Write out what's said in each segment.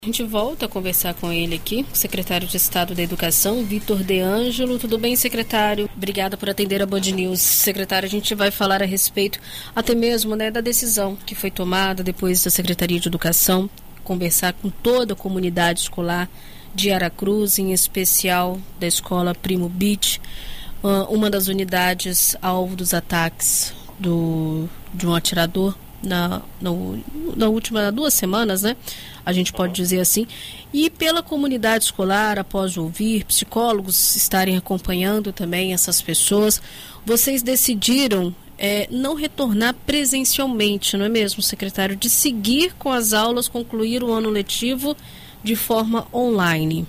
A gente volta a conversar com ele aqui, o secretário de Estado da Educação, Vitor De Angelo. Tudo bem, secretário? Obrigada por atender a Band News. Secretário, a gente vai falar a respeito até mesmo da decisão que foi tomada depois da Secretaria de Educação, conversar com toda a comunidade escolar de Aracruz, em especial da escola Primo Beach, uma das unidades alvo dos ataques de um atirador na última 2 semanas, né? A gente pode dizer assim, e pela comunidade escolar, após ouvir psicólogos estarem acompanhando também essas pessoas, vocês decidiram não retornar presencialmente, não é mesmo, secretário? De seguir com as aulas, concluir o ano letivo de forma online.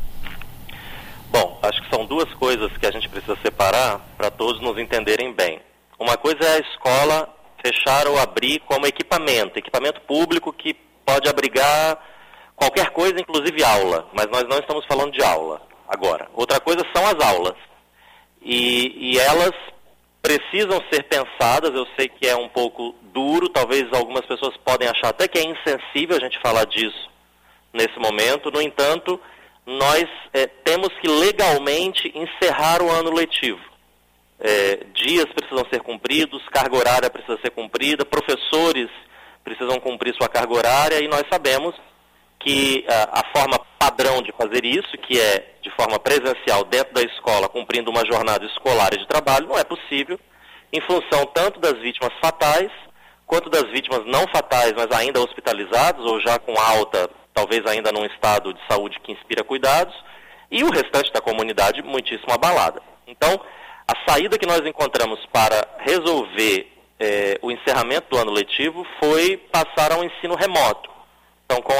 Bom, acho que são 2 coisas que a gente precisa separar para todos nos entenderem bem. Uma coisa é a escola fechar ou abrir como equipamento público que pode abrigar qualquer coisa, inclusive aula, mas nós não estamos falando de aula agora. Outra coisa são as aulas, e elas precisam ser pensadas. Eu sei que é um pouco duro, talvez algumas pessoas podem achar até que é insensível a gente falar disso nesse momento. No entanto, nós temos que legalmente encerrar o ano letivo. Dias precisam ser cumpridos, carga horária precisa ser cumprida, professores precisam cumprir sua carga horária, e nós sabemos que a forma padrão de fazer isso, que é de forma presencial dentro da escola, cumprindo uma jornada escolar e de trabalho, não é possível, em função tanto das vítimas fatais, quanto das vítimas não fatais, mas ainda hospitalizados, ou já com alta, talvez ainda num estado de saúde que inspira cuidados, e o restante da comunidade muitíssimo abalada. Então, a saída que nós encontramos para resolver o encerramento do ano letivo foi passar ao ensino remoto. Então, com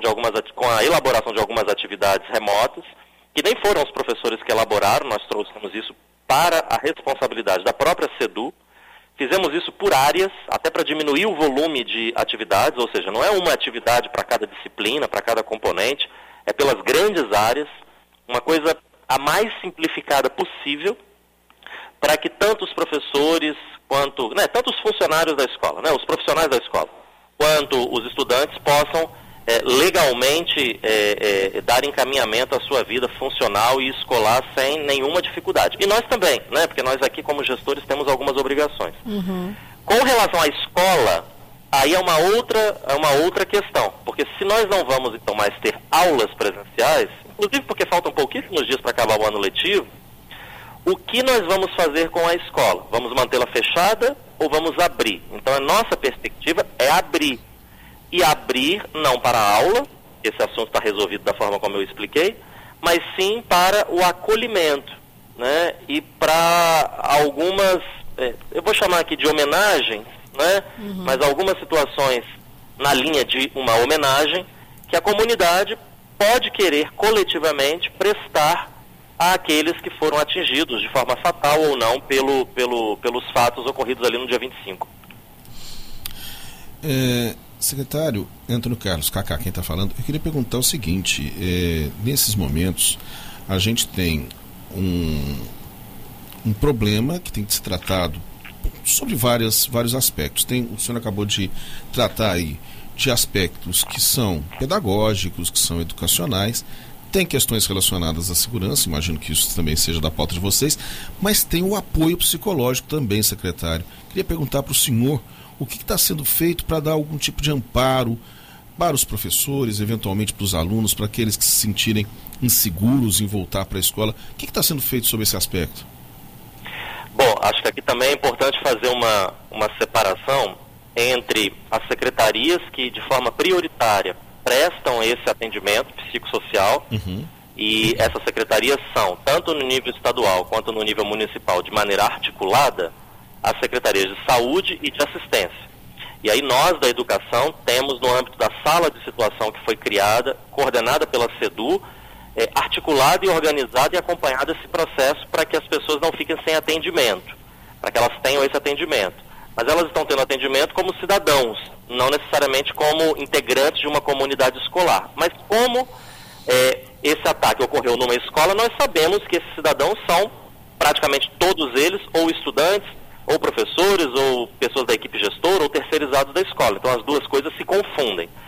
a elaboração de algumas atividades remotas, que nem foram os professores que elaboraram, nós trouxemos isso para a responsabilidade da própria SEDU, fizemos isso por áreas, até para diminuir o volume de atividades, ou seja, não é uma atividade para cada disciplina, para cada componente, é pelas grandes áreas, uma coisa a mais simplificada possível, para que tanto os professores quanto, tanto os funcionários da escola, os profissionais da escola, quanto os estudantes possam legalmente dar encaminhamento à sua vida funcional e escolar sem nenhuma dificuldade. E nós também, porque nós aqui como gestores temos algumas obrigações. Uhum. Com relação à escola, aí é uma outra questão, porque se nós não vamos então mais ter aulas presenciais, inclusive porque faltam pouquíssimos dias para acabar o ano letivo, o que nós vamos fazer com a escola? Vamos mantê-la fechada ou vamos abrir? Então, a nossa perspectiva é abrir. E abrir não para a aula, esse assunto está resolvido da forma como eu expliquei, mas sim para o acolhimento, e para algumas, eu vou chamar aqui de homenagens, Uhum. Mas algumas situações na linha de uma homenagem que a comunidade pode querer coletivamente prestar àqueles que foram atingidos de forma fatal ou não pelos fatos ocorridos ali no dia 25. Secretário Antônio Carlos, Cacá, quem está falando, eu queria perguntar o seguinte, nesses momentos a gente tem um problema que tem que ser tratado sobre vários aspectos. O senhor acabou de tratar aí de aspectos que são pedagógicos, que são educacionais. Tem questões relacionadas à segurança, imagino que isso também seja da pauta de vocês, mas tem o apoio psicológico também, secretário. Queria perguntar para o senhor o que está sendo feito para dar algum tipo de amparo para os professores, eventualmente para os alunos, para aqueles que se sentirem inseguros em voltar para a escola. O que está sendo feito sobre esse aspecto? Bom, acho que aqui também é importante fazer uma separação entre as secretarias que, de forma prioritária, prestam esse atendimento psicossocial, uhum. E essas secretarias são, tanto no nível estadual quanto no nível municipal, de maneira articulada, as secretarias de saúde e de assistência. E aí nós, da educação, temos no âmbito da sala de situação que foi criada, coordenada pela SEDU, articulado e organizado e acompanhado esse processo para que as pessoas não fiquem sem atendimento, para que elas tenham esse atendimento. Mas elas estão tendo atendimento como cidadãos, não necessariamente como integrantes de uma comunidade escolar. Mas como esse ataque ocorreu numa escola, nós sabemos que esses cidadãos são praticamente todos eles ou estudantes, ou professores, ou pessoas da equipe gestora, ou terceirizados da escola. Então as duas coisas se confundem.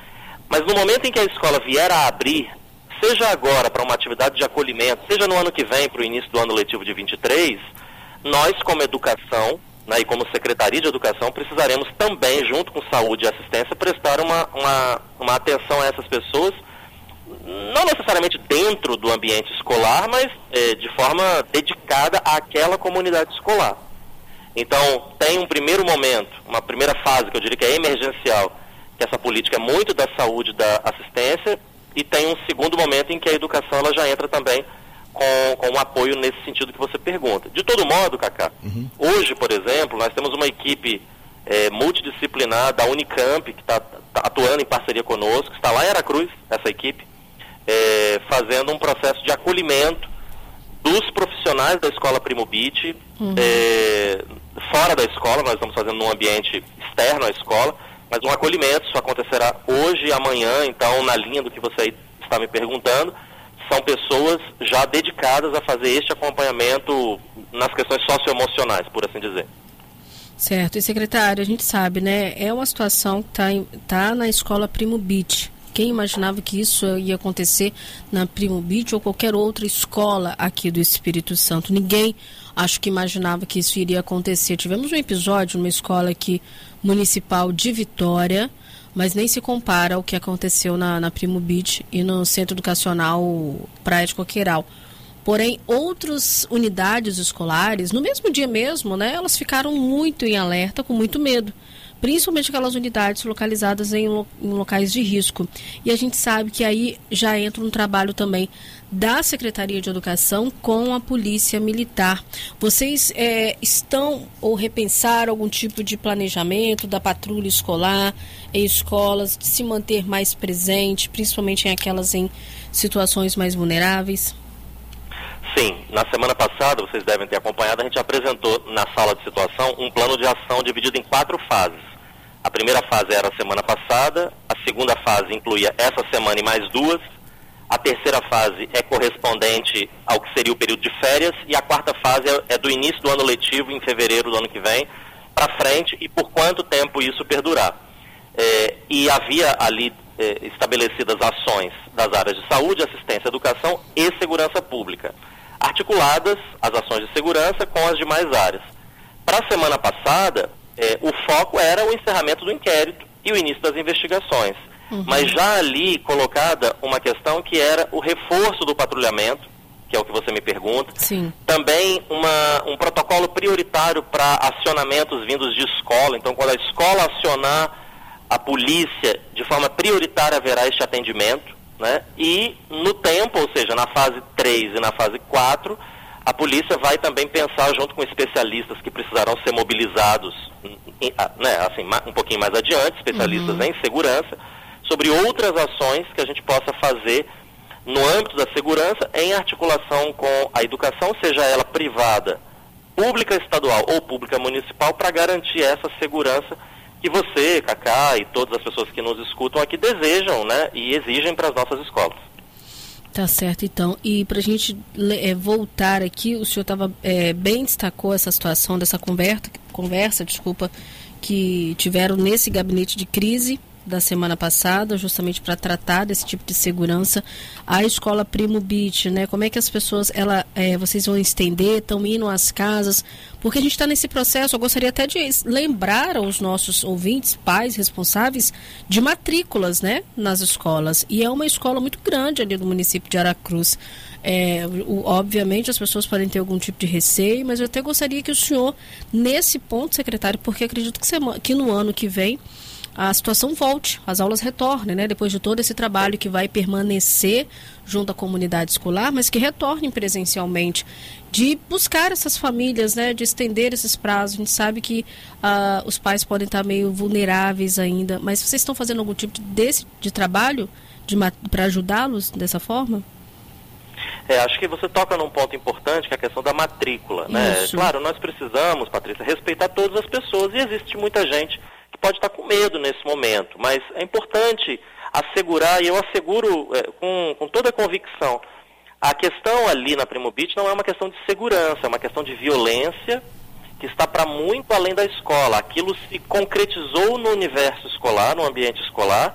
Mas no momento em que a escola vier a abrir, seja agora para uma atividade de acolhimento, seja no ano que vem, para o início do ano letivo de 23, nós, como educação, né, e como Secretaria de Educação, precisaremos também, junto com saúde e assistência, prestar uma atenção a essas pessoas, não necessariamente dentro do ambiente escolar, mas de forma dedicada àquela comunidade escolar. Então, tem um primeiro momento, uma primeira fase, que eu diria que é emergencial, que essa política é muito da saúde e da assistência, e tem um segundo momento em que a educação ela já entra também com um apoio nesse sentido que você pergunta. De todo modo, Cacá, hoje, por exemplo, nós temos uma equipe multidisciplinar da Unicamp, que está atuando em parceria conosco, está lá em Aracruz, essa equipe, fazendo um processo de acolhimento dos profissionais da escola Primo Beat, fora da escola. Nós estamos fazendo num ambiente externo à escola, mas um acolhimento, isso acontecerá hoje e amanhã, então, na linha do que você está me perguntando, são pessoas já dedicadas a fazer este acompanhamento nas questões socioemocionais, por assim dizer. Certo. E, secretário, a gente sabe, né, é uma situação que tá na escola Primo Beat. Quem imaginava que isso ia acontecer na Primo Beat ou qualquer outra escola aqui do Espírito Santo? Ninguém, acho que imaginava que isso iria acontecer. Tivemos um episódio numa escola aqui municipal de Vitória, mas nem se compara ao que aconteceu na Primo Beat e no Centro Educacional Praia de Coqueiral. Porém, outras unidades escolares, no mesmo dia mesmo, né, elas ficaram muito em alerta, com muito medo. Principalmente aquelas unidades localizadas em locais de risco. E a gente sabe que aí já entra um trabalho também da Secretaria de Educação com a Polícia Militar. Vocês estão ou repensaram algum tipo de planejamento da patrulha escolar em escolas, de se manter mais presente, principalmente em aquelas em situações mais vulneráveis? Sim, na semana passada, vocês devem ter acompanhado, a gente apresentou na sala de situação um plano de ação dividido em 4 fases. A primeira fase era a semana passada, a segunda fase incluía essa semana e mais 2, a terceira fase é correspondente ao que seria o período de férias, e a quarta fase é do início do ano letivo, em fevereiro do ano que vem, para frente, e por quanto tempo isso perdurar. E havia ali estabelecidas ações das áreas de saúde, assistência, educação e segurança pública, articuladas as ações de segurança com as demais áreas. Para a semana passada, o foco era o encerramento do inquérito e o início das investigações. Mas já ali colocada uma questão que era o reforço do patrulhamento, que é o que você me pergunta. Sim. Também um protocolo prioritário para acionamentos vindos de escola. Então, quando a escola acionar a polícia, de forma prioritária haverá este atendimento, né? E no tempo, ou seja, na fase 3 e na fase 4, a polícia vai também pensar, junto com especialistas que precisarão ser mobilizados, né, assim, um pouquinho mais adiante, especialistas em segurança, sobre outras ações que a gente possa fazer no âmbito da segurança, em articulação com a educação, seja ela privada, pública estadual ou pública municipal, para garantir essa segurança que você, Cacá, e todas as pessoas que nos escutam aqui desejam, né, e exigem para as nossas escolas. Tá certo, então. E para a gente voltar aqui, o senhor bem destacou essa situação dessa conversa, que tiveram nesse gabinete de crise da semana passada, justamente para tratar desse tipo de segurança. A escola Primo Beat, né? Como é que as pessoas, vocês vão estender, estão indo às casas? Porque a gente está nesse processo. Eu gostaria até de lembrar aos nossos ouvintes, pais responsáveis, de matrículas, né, nas escolas. E é uma escola muito grande ali no município de Aracruz. Obviamente as pessoas podem ter algum tipo de receio, mas eu até gostaria que o senhor, nesse ponto, secretário, porque acredito que no ano que vem a situação volte, as aulas retornem, né? Depois de todo esse trabalho que vai permanecer junto à comunidade escolar, mas que retornem presencialmente, de buscar essas famílias, né? De estender esses prazos. A gente sabe que os pais podem estar meio vulneráveis ainda, mas vocês estão fazendo algum tipo de trabalho para ajudá-los dessa forma? Acho que você toca num ponto importante, que é a questão da matrícula, né? Claro, nós precisamos, Patrícia, respeitar todas as pessoas, e existe muita gente que pode estar com medo nesse momento, mas é importante assegurar, e eu asseguro com toda a convicção, a questão ali na Primo Beat não é uma questão de segurança, é uma questão de violência que está para muito além da escola. Aquilo se concretizou no universo escolar, no ambiente escolar,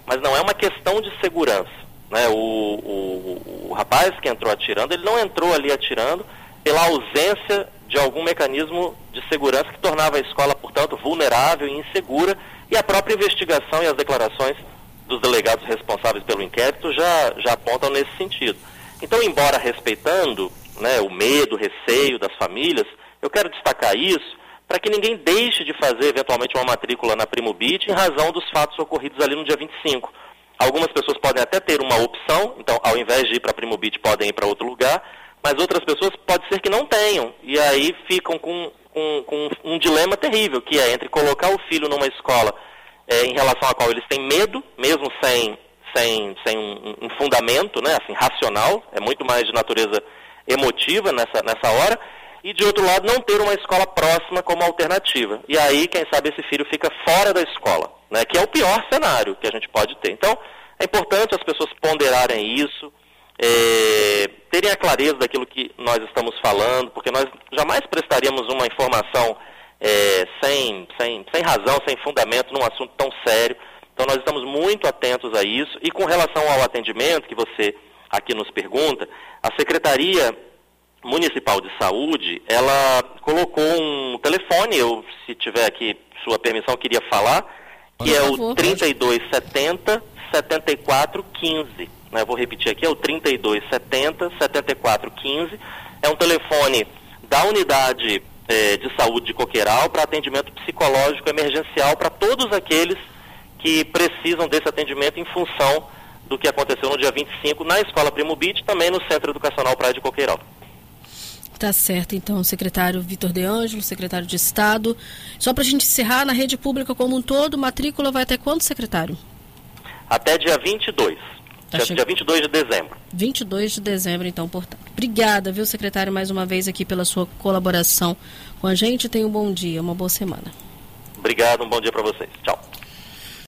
mas não é uma questão de segurança, né? O rapaz que entrou atirando, ele não entrou ali atirando pela ausência de algum mecanismo de segurança que tornava a escola, portanto, vulnerável e insegura, e a própria investigação e as declarações dos delegados responsáveis pelo inquérito já apontam nesse sentido. Então, embora respeitando, né, o medo, o receio das famílias, eu quero destacar isso para que ninguém deixe de fazer eventualmente uma matrícula na Primubit em razão dos fatos ocorridos ali no dia 25. Algumas pessoas podem até ter uma opção, então ao invés de ir para a Primubit podem ir para outro lugar, mas outras pessoas pode ser que não tenham, e aí ficam com um dilema terrível, que é entre colocar o filho numa escola em relação à qual eles têm medo, mesmo sem um fundamento, né, assim, racional, é muito mais de natureza emotiva nessa hora, e de outro lado não ter uma escola próxima como alternativa. E aí, quem sabe, esse filho fica fora da escola, né, que é o pior cenário que a gente pode ter. Então, é importante as pessoas ponderarem isso, terem a clareza daquilo que nós estamos falando, porque nós jamais prestaríamos uma informação sem razão, sem fundamento, num assunto tão sério. Então nós estamos muito atentos a isso. E com relação ao atendimento que você aqui nos pergunta, a Secretaria Municipal de Saúde, ela colocou um telefone, eu, se tiver aqui sua permissão, queria falar, que é o 3270 7415. Eu vou repetir aqui, é o 3270 7415. É um telefone da unidade de saúde de Coqueiral para atendimento psicológico emergencial para todos aqueles que precisam desse atendimento em função do que aconteceu no dia 25 na Escola Primubit, também no Centro Educacional Praia de Coqueiral. Tá certo, então, secretário Vitor De Ângelo, secretário de Estado. Só para a gente encerrar, na rede pública como um todo, matrícula vai até quando, secretário? Até dia 22. Dia 22 de dezembro. 22 de dezembro, então, portanto. Obrigada, viu, secretário, mais uma vez aqui pela sua colaboração com a gente. Tenha um bom dia, uma boa semana. Obrigado, um bom dia para vocês. Tchau.